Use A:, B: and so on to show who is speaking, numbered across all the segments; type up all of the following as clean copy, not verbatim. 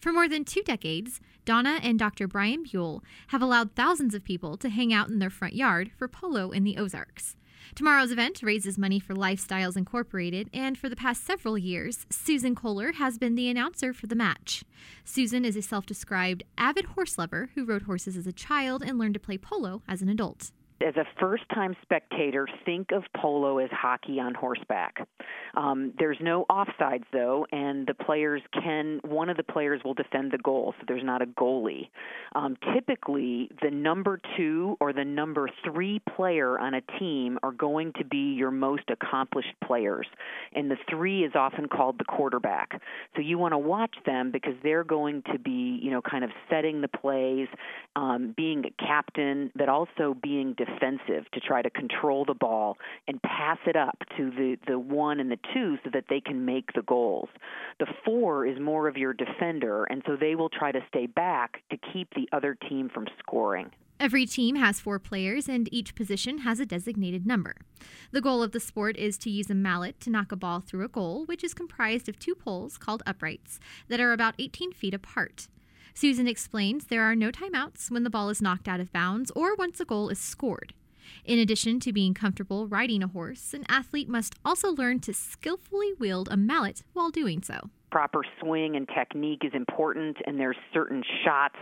A: For more than 2 decades, Donna and Dr. Brian Buell have allowed thousands of people to hang out in their front yard for polo in the Ozarks. Tomorrow's event raises money for Lifestyles Incorporated, and for the past several years, Susan Kohler has been the announcer for the match. Susan is a self-described avid horse lover who rode horses as a child and learned to play polo as an adult.
B: As a first-time spectator, think of polo as hockey on horseback. There's no offsides, though, and one of the players will defend the goal, so there's not a goalie. Typically, the number 2 or the number 3 player on a team are going to be your most accomplished players, and the 3 is often called the quarterback. So you want to watch them because they're going to be, kind of setting the plays, being a captain, but also being defensive to try to control the ball and pass it up to the 1 and the 2 so that they can make the goals. The 4 is more of your defender, and so they will try to stay back to keep the other team from scoring.
A: Every team has 4 players, and each position has a designated number. The goal of the sport is to use a mallet to knock a ball through a goal, which is comprised of 2 poles called uprights that are about 18 feet apart. Susan explains there are no timeouts when the ball is knocked out of bounds or once a goal is scored. In addition to being comfortable riding a horse, an athlete must also learn to skillfully wield a mallet while doing so.
B: Proper swing and technique is important, and there's certain shots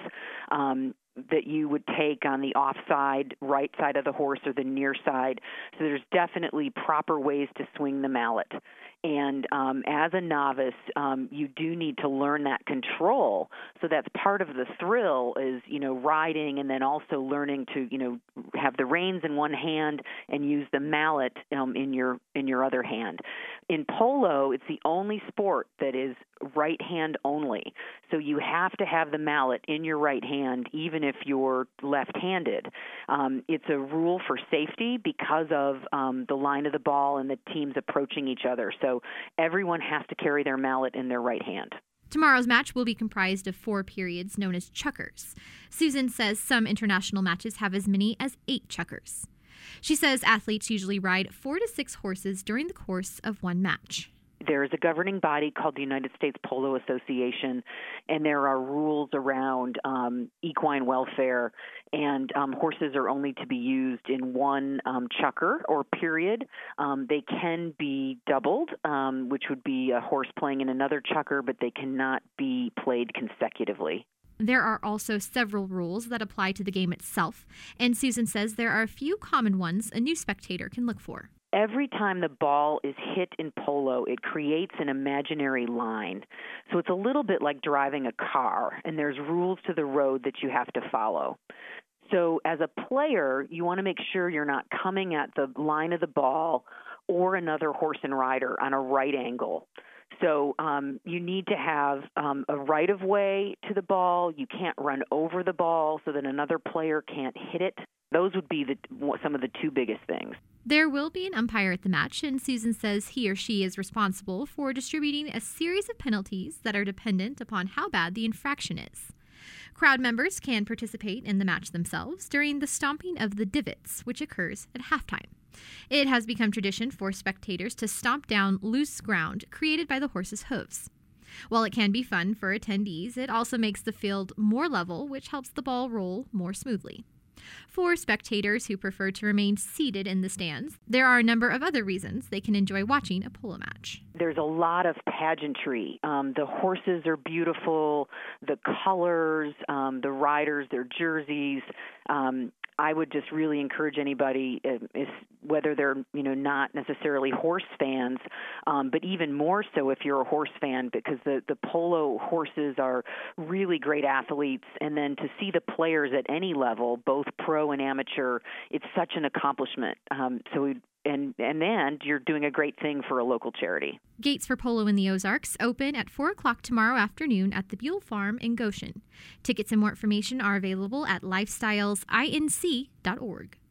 B: that you would take on the offside, right side of the horse or the near side. So there's definitely proper ways to swing the mallet. And as a novice, you do need to learn that control. So that's part of the thrill is, riding and then also learning to, have the reins in one hand and use the mallet in your other hand. In polo, it's the only sport that is right hand only. So you have to have the mallet in your right hand, even if you're left-handed. It's a rule for safety because of the line of the ball and the teams approaching each other. So everyone has to carry their mallet in their right hand.
A: Tomorrow's match will be comprised of 4 periods known as chukkers. Susan says some international matches have as many as 8 chukkers. She says athletes usually ride 4 to 6 horses during the course of one match.
B: There is a governing body called the United States Polo Association, and there are rules around equine welfare, and horses are only to be used in one chukker or period. They can be doubled, which would be a horse playing in another chukker, but they cannot be played consecutively.
A: There are also several rules that apply to the game itself, and Susan says there are a few common ones a new spectator can look for.
B: Every time the ball is hit in polo, it creates an imaginary line. So it's a little bit like driving a car, and there's rules to the road that you have to follow. So as a player, you want to make sure you're not coming at the line of the ball or another horse and rider on a right angle. So you need to have a right-of-way to the ball. You can't run over the ball so that another player can't hit it. Those would be some of the 2 biggest things.
A: There will be an umpire at the match, and Susan says he or she is responsible for distributing a series of penalties that are dependent upon how bad the infraction is. Crowd members can participate in the match themselves during the stomping of the divots, which occurs at halftime. It has become tradition for spectators to stomp down loose ground created by the horse's hooves. While it can be fun for attendees, it also makes the field more level, which helps the ball roll more smoothly. For spectators who prefer to remain seated in the stands, there are a number of other reasons they can enjoy watching a polo match.
B: There's a lot of pageantry. The horses are beautiful, the colors, the riders, their jerseys. I would just really encourage anybody, whether they're not necessarily horse fans, but even more so if you're a horse fan, because the polo horses are really great athletes, and then to see the players at any level, both pro and amateur, it's such an accomplishment. And you're doing a great thing for a local charity.
A: Gates for Polo in the Ozarks open at 4 o'clock tomorrow afternoon at the Buell Farm in Goshen. Tickets and more information are available at lifestylesinc.org.